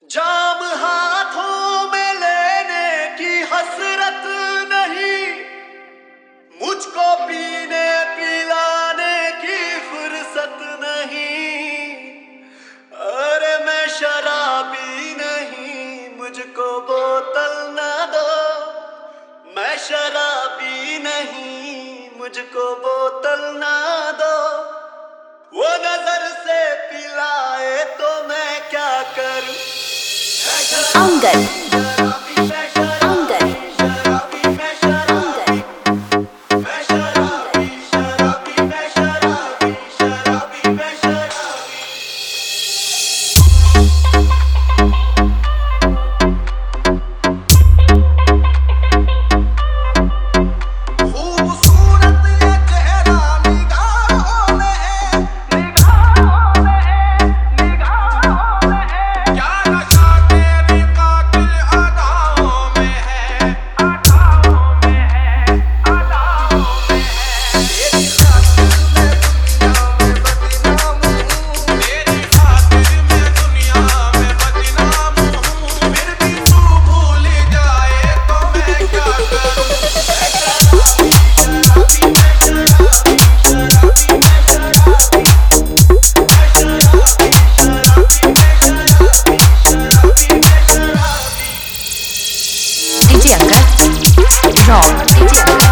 जाम हाथों में लेने की हसरत नहीं, मुझको पीने पिलाने की फुर्सत नहीं। अरे मैं शराबी नहीं, मुझको बोतल ना दो। मैं शराबी नहीं, मुझको बोतल ना दो। वो नजर से पिलाए तो मैं क्या करूं? Angad DJ Angkat, Rock DJ Angkat.